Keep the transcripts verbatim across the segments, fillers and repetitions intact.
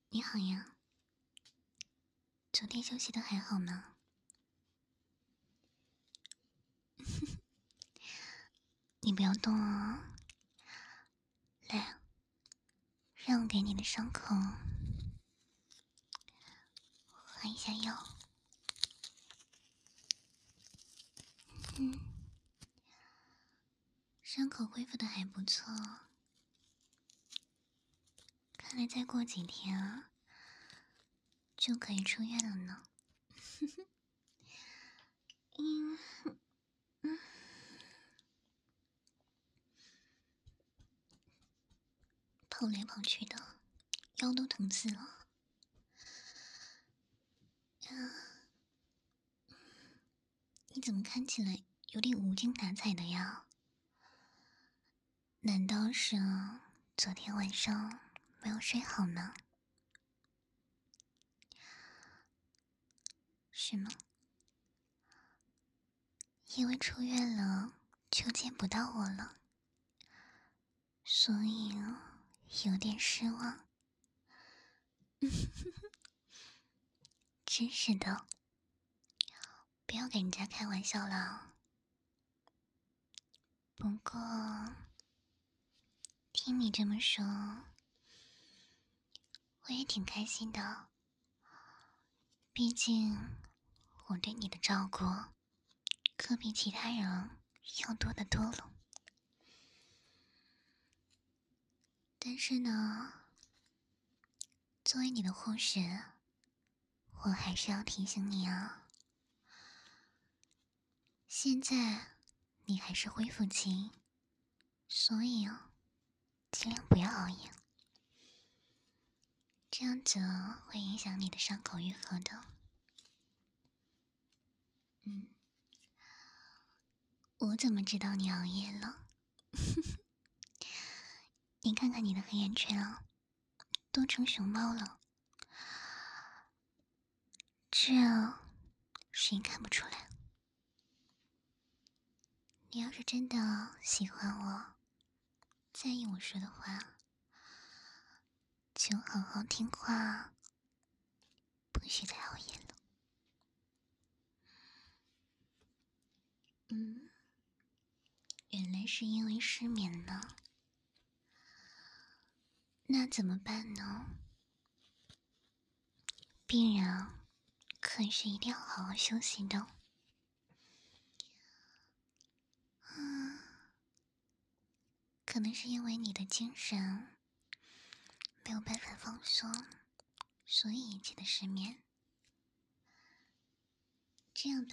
你好呀，昨天休息的还好吗？你不要动哦，来，让我给你的伤口换一下药。嗯，伤口恢复的还不错，看来再过几天啊，就可以出院了呢。嗯嗯，跑来跑去的，腰都疼死了。啊，你怎么看起来有点无精打采的呀？难道是昨天晚上没有睡好呢？是吗？因为出院了就见不到我了，所以有点失望。真是的，不要给人家开玩笑了。不过听你这么说，我也挺开心的。毕竟我对你的照顾可比其他人要多得多了。但是呢，作为你的护士，我还是要提醒你啊，现在你还是恢复期，所以啊，尽量不要熬夜，这样子会影响你的伤口愈合的。嗯，我怎么知道你熬夜了？你看看你的黑眼圈啊，都成熊猫了，这谁看不出来？你要是真的喜欢我，在意我说的话，就好好听话，不许再熬夜了。嗯，原来是因为失眠呢，那怎么办呢？病人啊，可是一定要好好休息的。嗯，可能是因为你的精神没有办法放松，所以引起的失眠。这样的，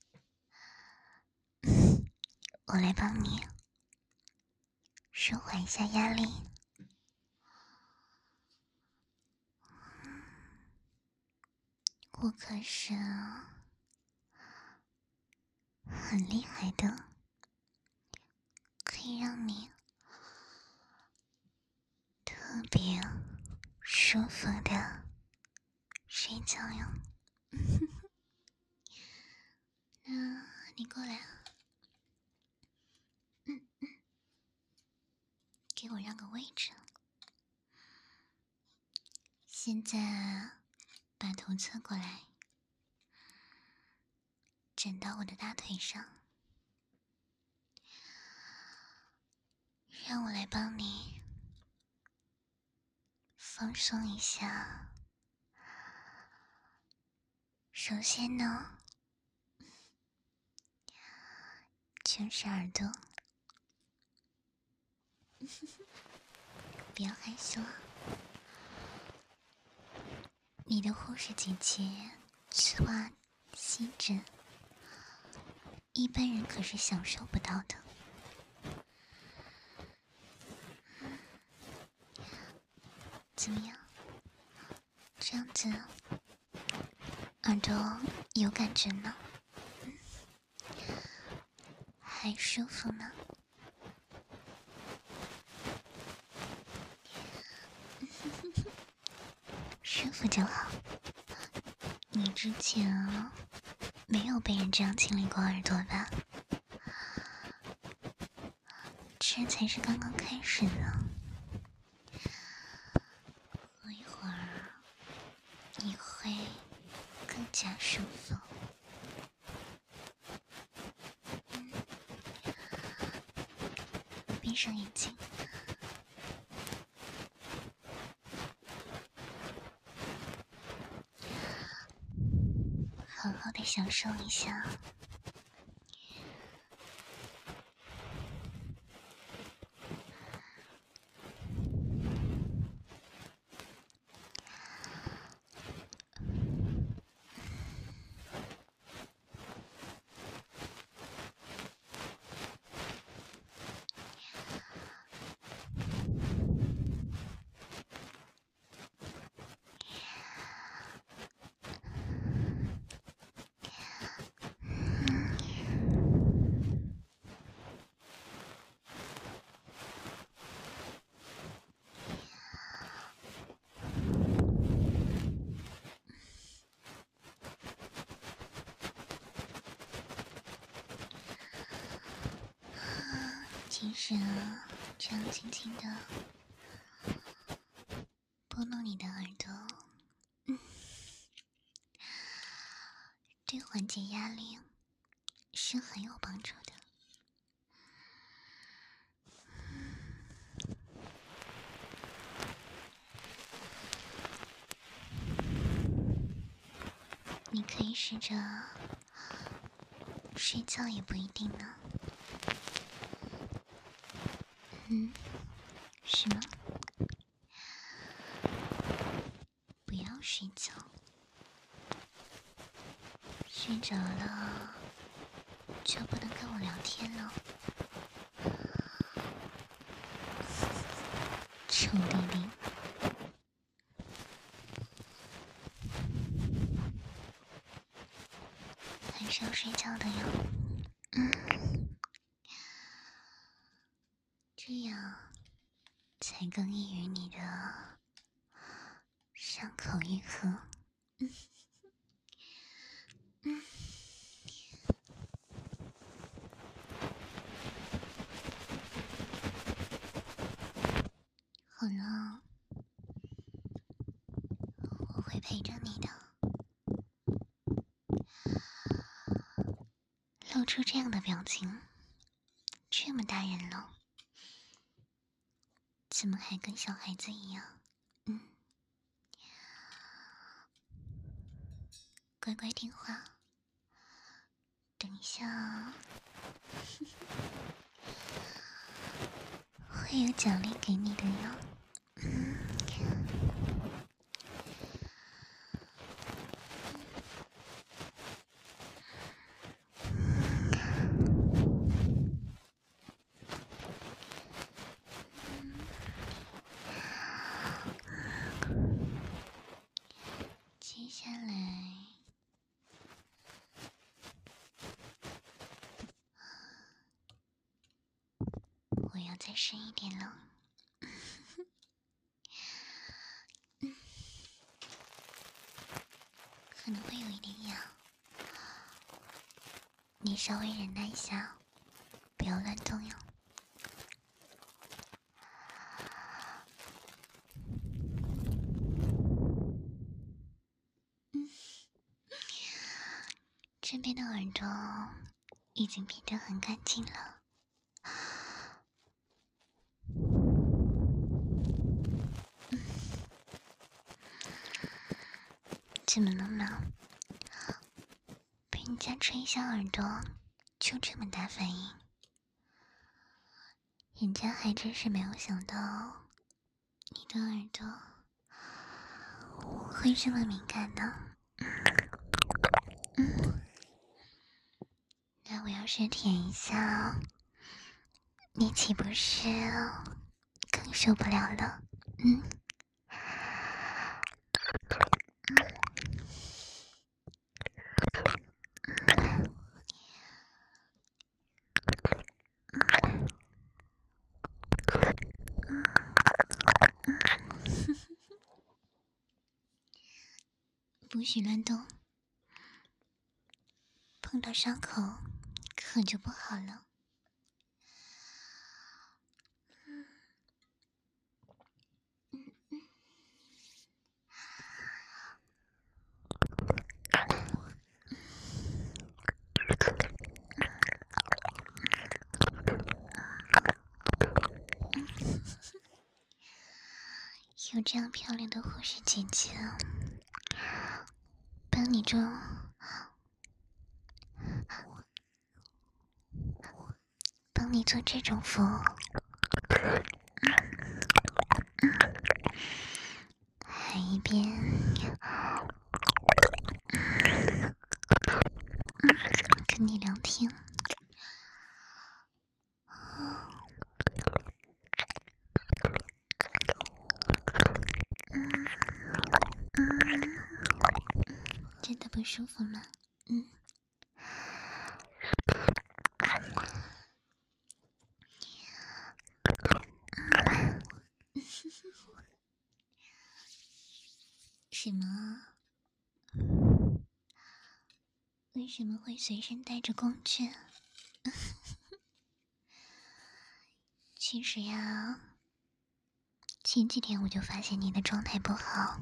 我来帮你舒缓一下压力。我可是很厉害的，可以让你特别舒服的睡觉哟。那你过来啊，嗯嗯，给我让个位置。现在把头侧过来，枕到我的大腿上，让我来帮你放松一下。首先呢，就是耳朵，不要害羞啊。你的护士姐姐丝袜细致，一般人可是享受不到的。怎么样？这样子耳朵有感觉呢？还舒服呢？舒服就好。你之前没有被人这样清理过耳朵吧？这才是刚刚开始呢。过一会儿加舒服。嗯，闭上眼睛，好好的享受一下。其实啊，这样轻轻的拨弄你的耳朵，嗯，对缓解压力是很有帮助的。你可以试着睡觉，也不一定呢。嗯，是吗？不要睡觉，睡着了就不能跟我聊天了。臭弟弟，还是要睡觉的哟。嗯，这样才更易于你的伤口愈合。嗯嗯，好了，我会陪着你的。露出这样的表情，这么大人了，怎么还跟小孩子一样？嗯，乖乖听话。等一下，会有奖励给你的哟。嗯，接下来我要再深一点了。嗯，可能会有一点痒，你稍微忍耐一下，不要乱动哟。嗯，这边的耳朵已经变得很干净了。嗯，怎么了嘛？被人家吹一下耳朵就这么大反应，人家还真是没有想到你的耳朵会这么敏感呢。嗯，那我要是舔一下，你岂不是更受不了了？嗯。不许乱动，碰到伤口可就不好了。嗯嗯嗯， 有这样漂亮的护士姐姐帮你做，帮你做这种服务，还一边跟你聊天。真的不舒服吗？嗯。什么？为什么会随身带着工具？其实呀，前几天我就发现你的状态不好，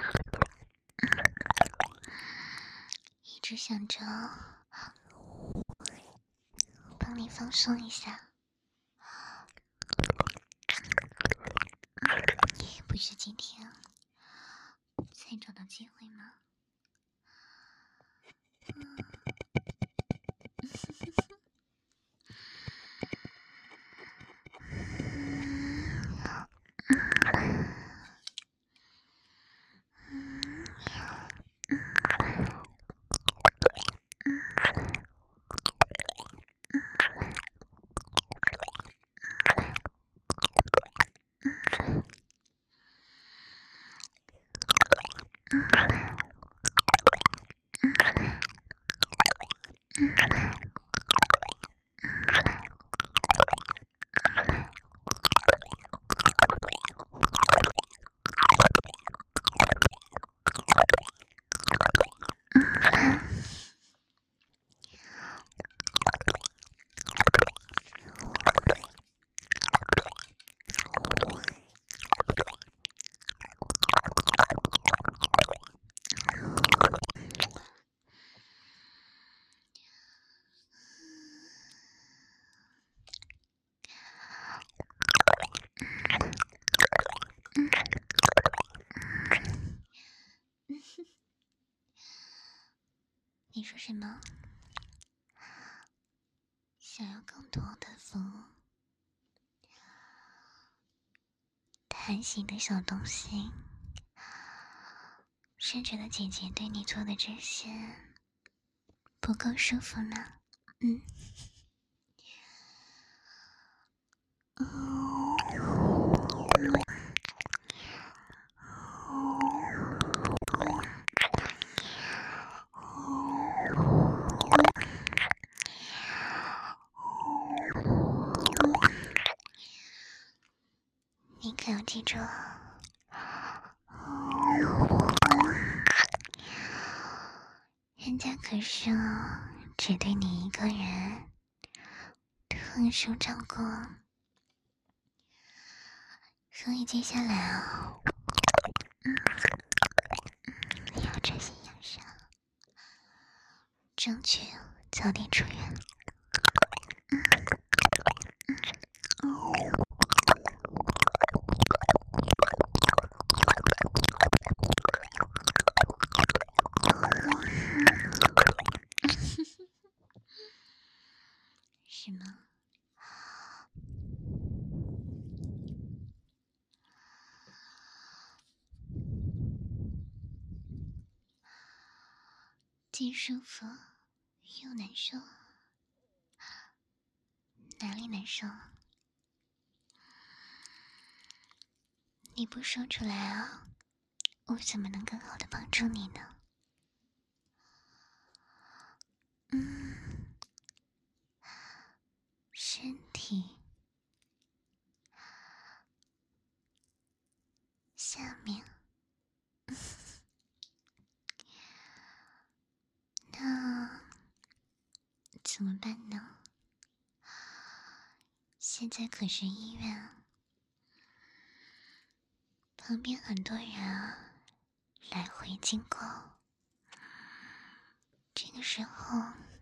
一直想着帮你放松一下。不是今天才找到机会吗？嗯你说什么？想要更多的服务，贪心的小东西，是觉得姐姐对你做的这些不够舒服呢？嗯。你可要记住，人家可是只对你一个人特殊照顾，所以接下来啊，嗯，要专心养伤，争取早点出院。是吗？既舒服又难受，哪里难受？你不说出来啊，我怎么能更好的帮助你呢？嗯，身体下面，那怎么办呢？现在可是医院，旁边很多人啊，来回经过。这个时候，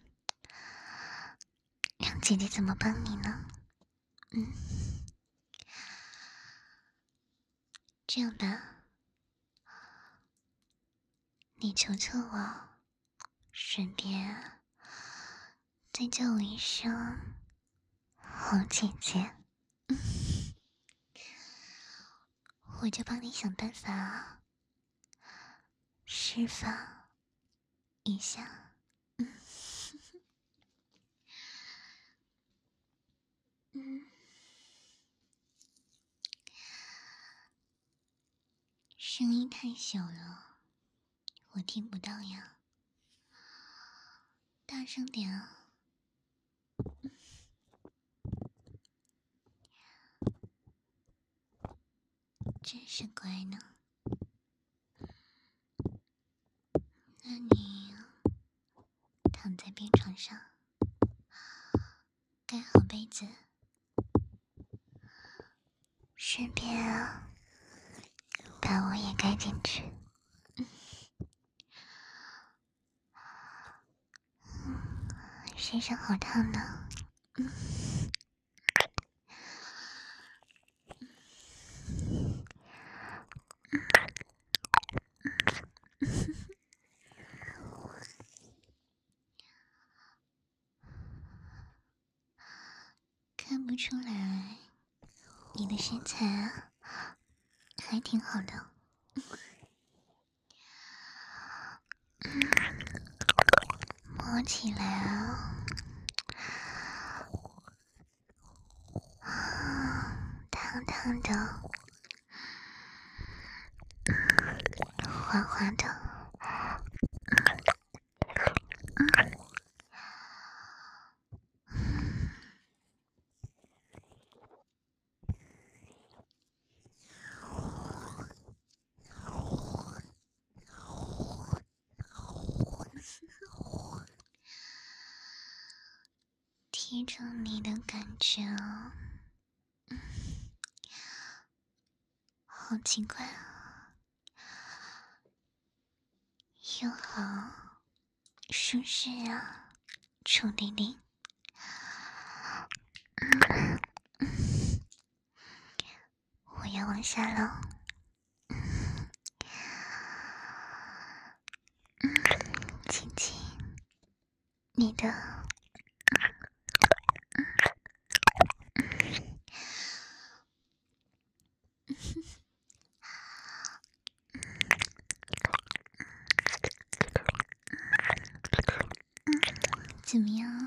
让姐姐怎么帮你呢？嗯， 这样吧，你求求我，顺便再叫我一声好姐姐，我就帮你想办法释放一下。嗯嗯，声音太小了，我听不到呀，大声点啊！真是乖呢。那你躺在病床上，盖好被子，顺便啊，把我也盖进去。身上好烫呢。嗯看不出来，你的身材啊，还挺好的。摸起来啊，烫烫的，滑滑的。贴着你的感觉啊，好奇怪啊，又好舒适啊，楚弟弟。我要往下了，亲亲你的。怎么样？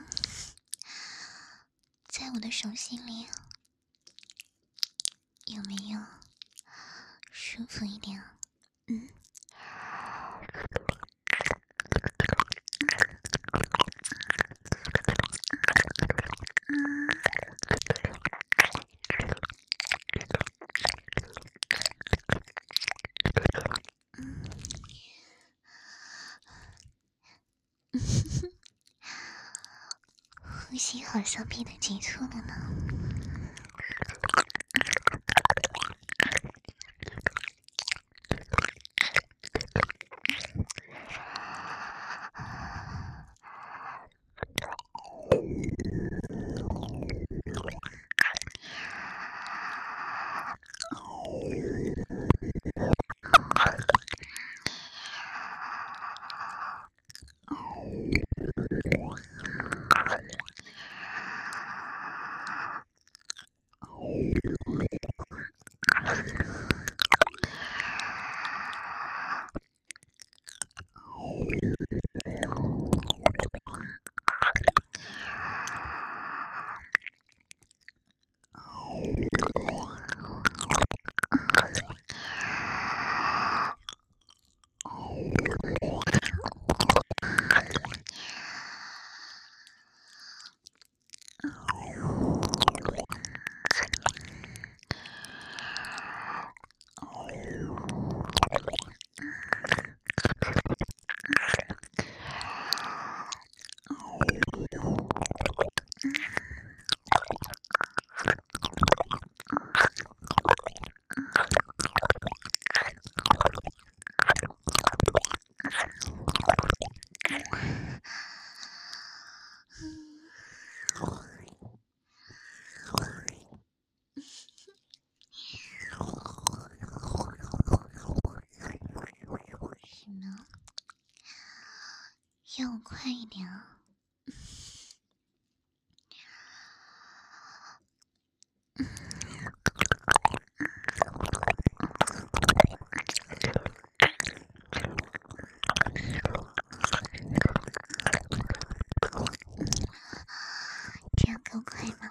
在我的手心里，有没有舒服一点啊？嗯。呼吸好像变得急促了呢。 要我快一点啊！这样够快吗？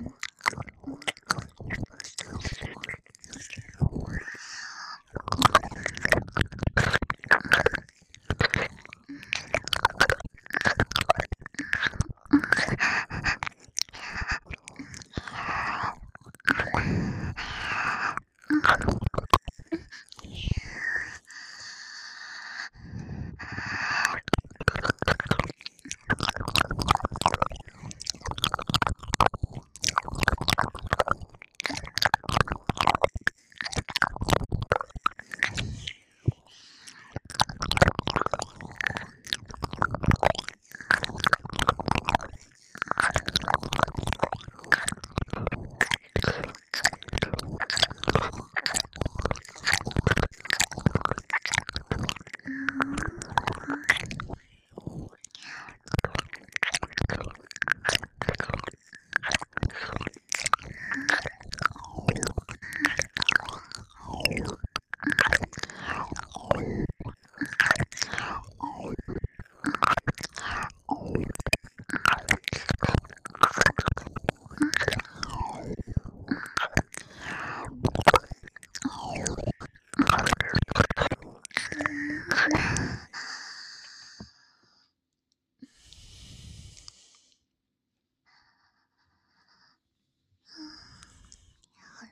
好了，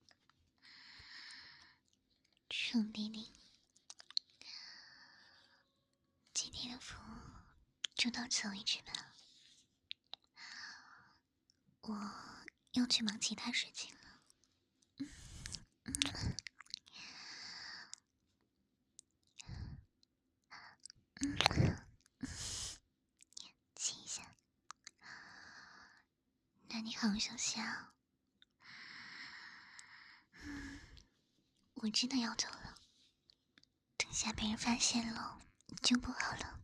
臭弟弟，今天的服务就到此为止吧，我要去忙其他事情了。亲一下，那你好好休息啊。我真的要走了，等下被人发现了就不好了。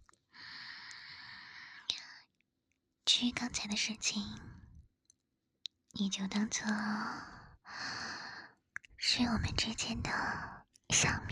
至于刚才的事情，你就当做是我们之间的小秘